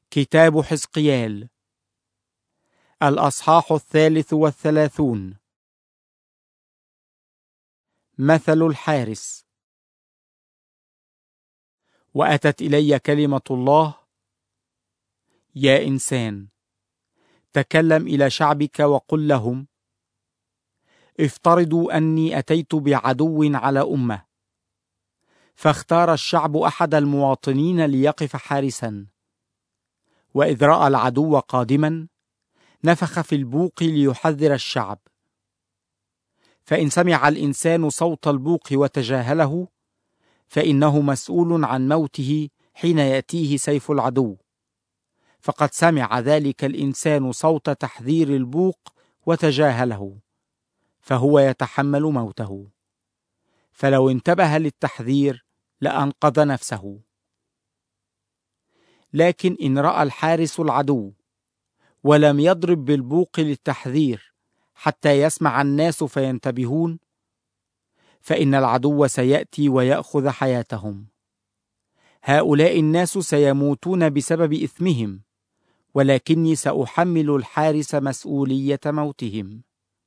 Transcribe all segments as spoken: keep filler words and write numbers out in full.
كتاب حزقيال الأصحاح الثالث والثلاثون. مثل الحارس. وأتت إلي كلمة الله: يا إنسان، تكلم إلى شعبك وقل لهم: افترضوا أني أتيت بعدو على أمة، فاختار الشعب أحد المواطنين ليقف حارسا، وإذ رأى العدو قادما نفخ في البوق ليحذر الشعب. فإن سمع الإنسان صوت البوق وتجاهله، فإنه مسؤول عن موته حين يأتيه سيف العدو، فقد سمع ذلك الإنسان صوت تحذير البوق وتجاهله، فهو يتحمل موته. فلو انتبه للتحذير لأنقذ نفسه. لكن إن رأى الحارس العدو ولم يضرب بالبوق للتحذير حتى يسمع الناس فينتبهون، فإن العدو سيأتي ويأخذ حياتهم. هؤلاء الناس سيموتون بسبب إثمهم، ولكني سأحمل الحارس مسؤولية موتهم.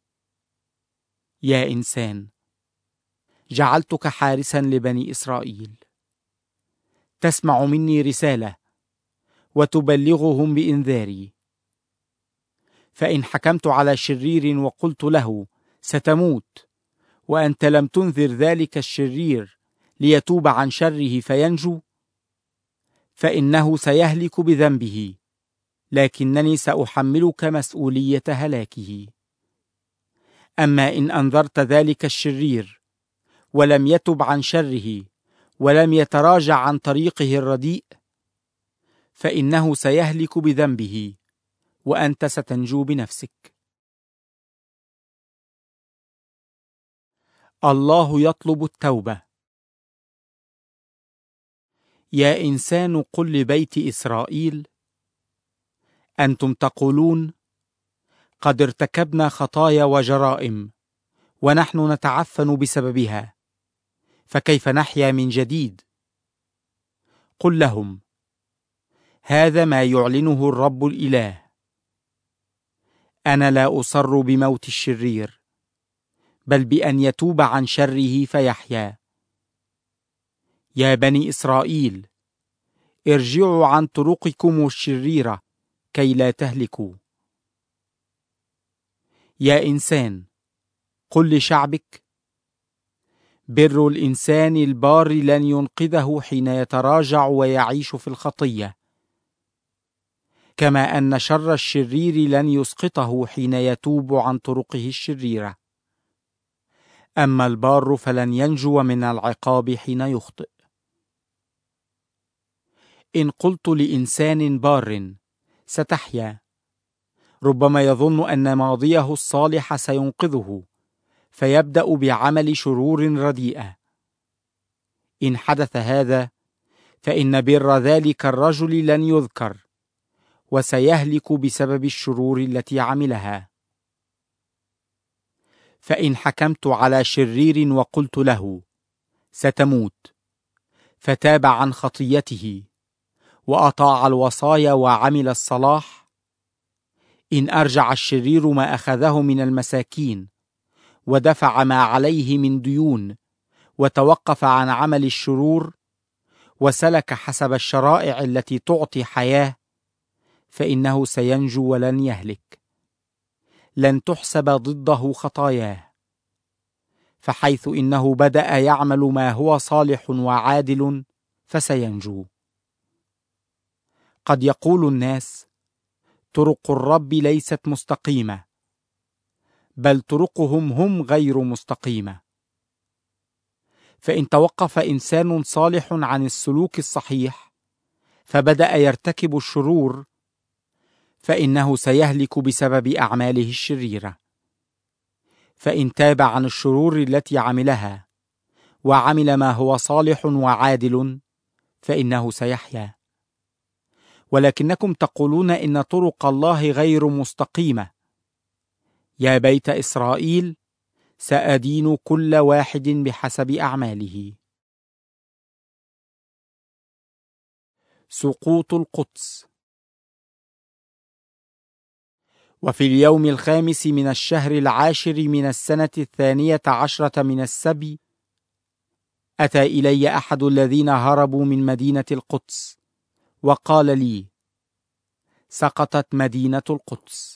يا إنسان، جعلتك حارسا لبني إسرائيل، تسمع مني رسالة وتبلغهم بإنذاري. فإن حكمت على شرير وقلت له ستموت، وأنت لم تنذر ذلك الشرير ليتوب عن شره فينجو، فإنه سيهلك بذنبه، لكنني سأحملك مسؤولية هلاكه. أما إن أنذرت ذلك الشرير ولم يتب عن شره ولم يتراجع عن طريقه الرديء، فإنه سيهلك بذنبه، وأنت ستنجو بنفسك. الله يطلب التوبة. يا إنسان، قل لبيت إسرائيل: أنتم تقولون: قد ارتكبنا خطايا وجرائم، ونحن نتعفن بسببها، فكيف نحيا من جديد؟ قل لهم: هذا ما يعلنه الرب الإله: أنا لا أصر بموت الشرير، بل بأن يتوب عن شره فيحيا. يا بني إسرائيل، ارجعوا عن طرقكم الشريرة كي لا تهلكوا. يا إنسان، قل لشعبك: بر الإنسان البار لن ينقذه حين يتراجع ويعيش في الخطية، كما أن شر الشرير لن يسقطه حين يتوب عن طرقه الشريرة. أما البار فلن ينجو من العقاب حين يخطئ. إن قلت لإنسان بار ستحيا، ربما يظن أن ماضيه الصالح سينقذه، فيبدأ بعمل شرور رديئة. إن حدث هذا، فإن بر ذلك الرجل لن يذكر، وسيهلك بسبب الشرور التي عملها. فإن حكمت على شرير وقلت له: ستموت، فتاب عن خطيته وأطاع الوصايا وعمل الصلاح، إن أرجع الشرير ما أخذه من المساكين ودفع ما عليه من ديون وتوقف عن عمل الشرور وسلك حسب الشرائع التي تعطي حياة، فإنه سينجو ولن يهلك، لن تحسب ضده خطاياه. فحيث إنه بدأ يعمل ما هو صالح وعادل فسينجو. قد يقول الناس: طرق الرب ليست مستقيمة، بل طرقهم هم غير مستقيمة. فإن توقف إنسان صالح عن السلوك الصحيح فبدأ يرتكب الشرور، فإنه سيهلك بسبب أعماله الشريرة. فإن تاب عن الشرور التي عملها وعمل ما هو صالح وعادل، فإنه سيحيا. ولكنكم تقولون إن طرق الله غير مستقيمة. يا بيت إسرائيل، سأدين كل واحد بحسب أعماله. سقوط القدس. وفي اليوم الخامس من الشهر العاشر من السنة الثانية عشرة من السبي أتى إلي أحد الذين هربوا من مدينة القدس وقال لي: سقطت مدينة القدس.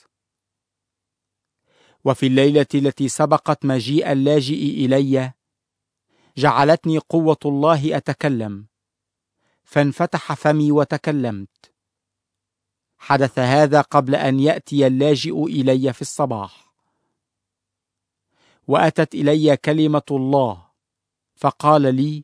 وفي الليلة التي سبقت مجيء اللاجئ إلي جعلتني قوة الله أتكلم، فانفتح فمي وتكلمت. حدث هذا قبل أن يأتي اللاجئ إلي في الصباح. وأتت إلي كلمة الله فقال لي: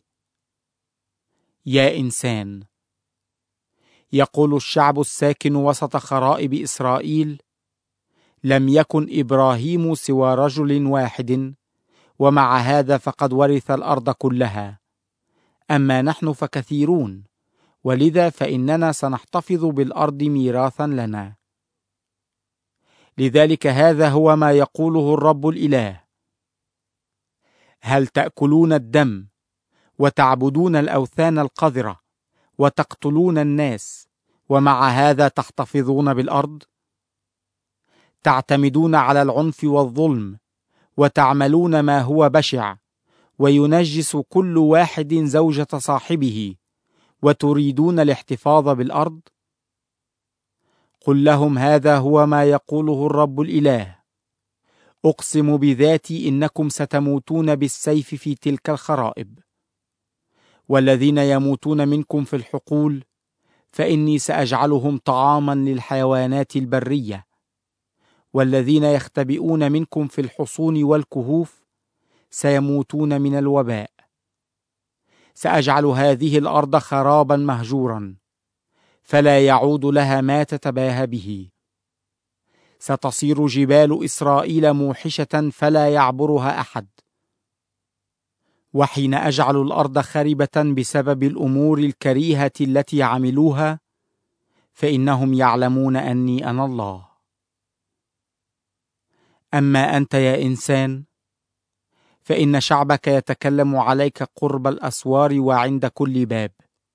يا إنسان، يقول الشعب الساكن وسط خرائب إسرائيل: لم يكن إبراهيم سوى رجل واحد، ومع هذا فقد ورث الأرض كلها، أما نحن فكثيرون، ولذا فإننا سنحتفظ بالأرض ميراثا لنا. لذلك هذا هو ما يقوله الرب الإله: هل تأكلون الدم وتعبدون الأوثان القذرة وتقتلون الناس، ومع هذا تحتفظون بالأرض؟ تعتمدون على العنف والظلم وتعملون ما هو بشع، وينجس كل واحد زوجة صاحبه، وتريدون الاحتفاظ بالأرض؟ قل لهم: هذا هو ما يقوله الرب الإله: أقسم بذاتي إنكم ستموتون بالسيف في تلك الخرائب، والذين يموتون منكم في الحقول فإني سأجعلهم طعاما للحيوانات البرية، والذين يختبئون منكم في الحصون والكهوف سيموتون من الوباء. سأجعل هذه الأرض خرابا مهجورا، فلا يعود لها ما تتباهى به. ستصير جبال إسرائيل موحشة فلا يعبرها أحد. وحين أجعل الأرض خربة بسبب الأمور الكريهة التي عملوها، فإنهم يعلمون أني أنا الله. أما أنت يا إنسان، فإن شعبك يتكلم عليك قرب الأسوار وعند كل باب.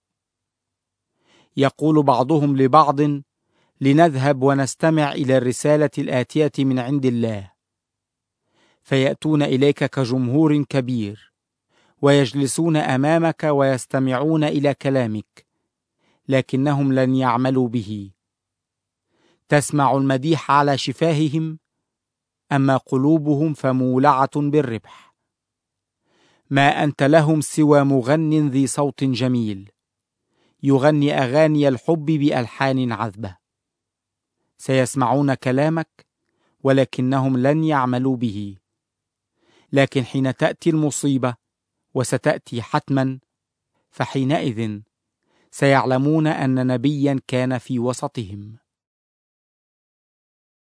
يقول بعضهم لبعض: لنذهب ونستمع إلى الرسالة الآتية من عند الله. فيأتون إليك كجمهور كبير، ويجلسون أمامك ويستمعون إلى كلامك، لكنهم لن يعملوا به. تسمع المديح على شفاههم، أما قلوبهم فمولعة بالربح. ما أنت لهم سوى مغن ذي صوت جميل، يغني أغاني الحب بألحان عذبة. سيسمعون كلامك ولكنهم لن يعملوا به. لكن حين تأتي المصيبة، وستأتي حتما، فحينئذ سيعلمون أن نبيا كان في وسطهم.